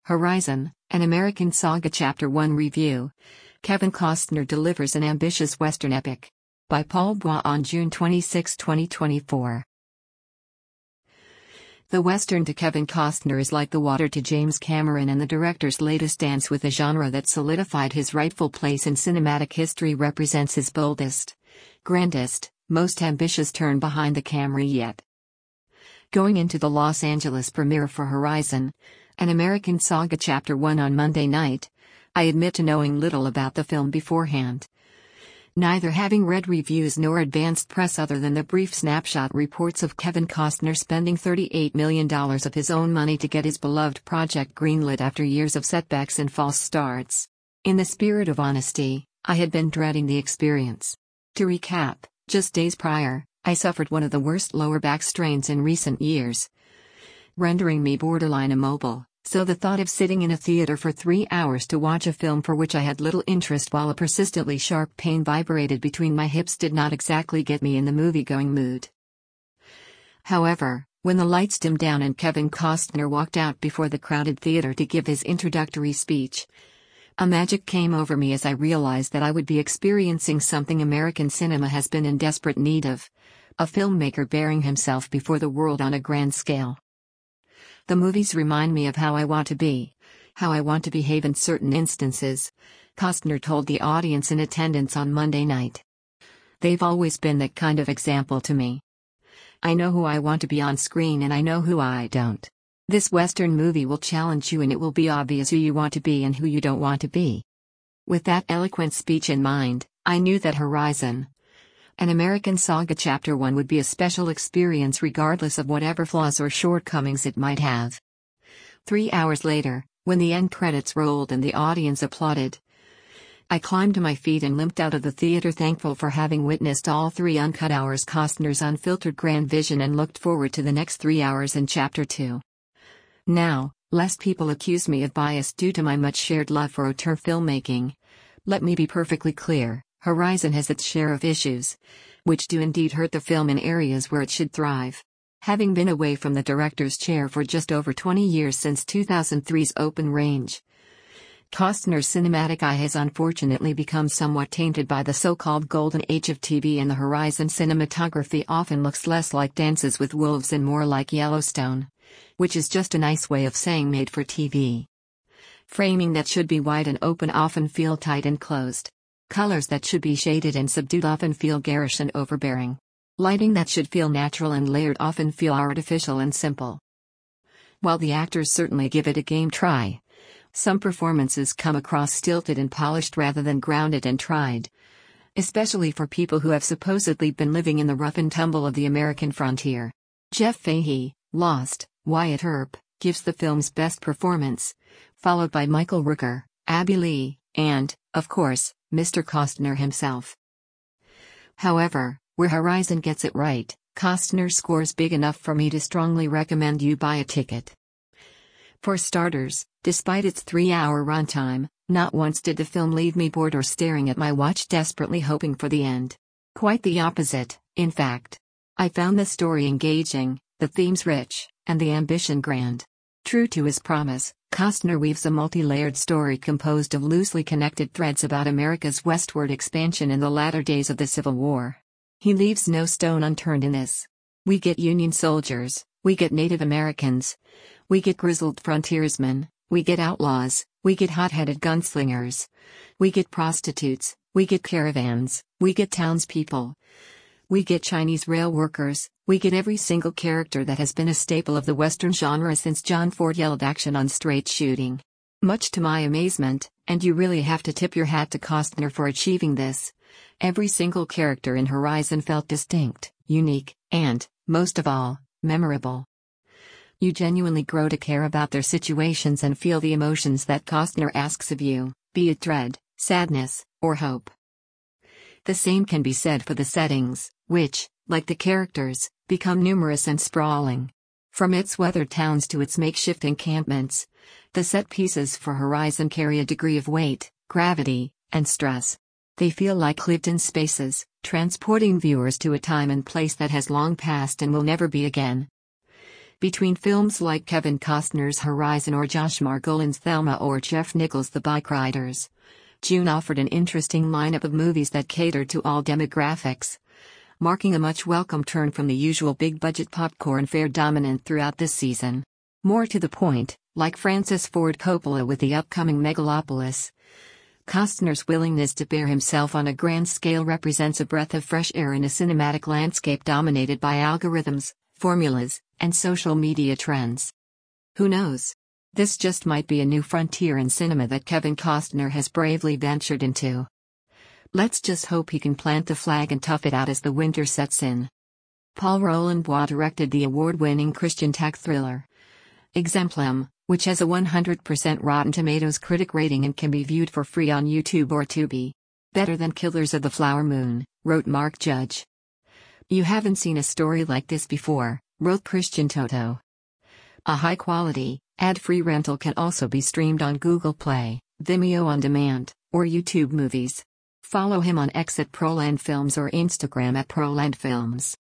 Horizon, an American Saga Chapter 1 Review. Kevin Costner delivers an ambitious Western epic. By Paul Bois on June 26, 2024. The Western to Kevin Costner is like the water to James Cameron and the director's latest dance with a genre that solidified his rightful place in cinematic history, represents his boldest, grandest, most ambitious turn behind the camera yet. Going into the Los Angeles premiere for Horizon, an American Saga Chapter 1 on Monday night, I admit to knowing little about the film beforehand. Neither having read reviews nor advanced press other than the brief snapshot reports of Kevin Costner spending $38 million of his own money to get his beloved project greenlit after years of setbacks and false starts. In the spirit of honesty, I had been dreading the experience. To recap, just days prior, I suffered one of the worst lower back strains in recent years, rendering me borderline immobile. So the thought of sitting in a theater for 3 hours to watch a film for which I had little interest while a persistently sharp pain vibrated between my hips did not exactly get me in the movie-going mood. However, when the lights dimmed down and Kevin Costner walked out before the crowded theater to give his introductory speech, a magic came over me as I realized that I would be experiencing something American cinema has been in desperate need of: a filmmaker bearing himself before the world on a grand scale. The movies remind me of how I want to be, how I want to behave in certain instances, Costner told the audience in attendance on Monday night. They've always been that kind of example to me. I know who I want to be on screen and I know who I don't. This Western movie will challenge you and it will be obvious who you want to be and who you don't want to be. With that eloquent speech in mind, I knew that Horizon, an American Saga Chapter 1 would be a special experience regardless of whatever flaws or shortcomings it might have. 3 hours later, when the end credits rolled and the audience applauded, I climbed to my feet and limped out of the theater, thankful for having witnessed all 3 uncut hours Costner's unfiltered grand vision, and looked forward to the next 3 hours in Chapter 2. Now, lest people accuse me of bias due to my much shared love for auteur filmmaking, let me be perfectly clear. Horizon has its share of issues, which do indeed hurt the film in areas where it should thrive. Having been away from the director's chair for just over 20 years since 2003's Open Range, Costner's cinematic eye has unfortunately become somewhat tainted by the so-called golden age of TV, and the Horizon cinematography often looks less like Dances with Wolves and more like Yellowstone, which is just a nice way of saying made for TV. Framing that should be wide and open often feel tight and closed. Colors that should be shaded and subdued often feel garish and overbearing. Lighting that should feel natural and layered often feel artificial and simple. While the actors certainly give it a game try, some performances come across stilted and polished rather than grounded and tried, especially for people who have supposedly been living in the rough and tumble of the American frontier. Jeff Fahey, Lost, Wyatt Earp, gives the film's best performance, followed by Michael Rooker, Abby Lee, and, of course, Mr. Costner himself. However, where Horizon gets it right, Costner scores big enough for me to strongly recommend you buy a ticket. For starters, despite its 3-hour runtime, not once did the film leave me bored or staring at my watch desperately hoping for the end. Quite the opposite, in fact. I found the story engaging, the themes rich, and the ambition grand. True to his promise, Costner weaves a multi-layered story composed of loosely connected threads about America's westward expansion in the latter days of the Civil War. He leaves no stone unturned in this. We get Union soldiers, we get Native Americans, we get grizzled frontiersmen, we get outlaws, we get hot-headed gunslingers, we get prostitutes, we get caravans, we get townspeople, we get Chinese rail workers, we get every single character that has been a staple of the Western genre since John Ford yelled action on straight shooting. Much to my amazement, and you really have to tip your hat to Costner for achieving this, every single character in Horizon felt distinct, unique, and, most of all, memorable. You genuinely grow to care about their situations and feel the emotions that Costner asks of you, be it dread, sadness, or hope. The same can be said for the settings, which, like the characters, become numerous and sprawling. From its weathered towns to its makeshift encampments, the set pieces for Horizon carry a degree of weight, gravity, and stress. They feel like lived-in spaces, transporting viewers to a time and place that has long passed and will never be again. Between films like Kevin Costner's Horizon or Josh Margolin's Thelma or Jeff Nichols' The Bike Riders, June offered an interesting lineup of movies that catered to all demographics, marking a much welcome turn from the usual big-budget popcorn fare dominant throughout this season. More to the point, like Francis Ford Coppola with the upcoming Megalopolis, Costner's willingness to bear himself on a grand scale represents a breath of fresh air in a cinematic landscape dominated by algorithms, formulas, and social media trends. Who knows? This just might be a new frontier in cinema that Kevin Costner has bravely ventured into. Let's just hope he can plant the flag and tough it out as the winter sets in. Paul Roland-Bois directed the award-winning Christian tech thriller Exemplum, which has a 100% Rotten Tomatoes critic rating and can be viewed for free on YouTube or Tubi. Better than Killers of the Flower Moon, wrote Mark Judge. You haven't seen a story like this before, wrote Christian Toto. A high-quality, ad-free rental can also be streamed on Google Play, Vimeo On Demand, or YouTube Movies. Follow him on X at Proland Films or Instagram at Proland Films.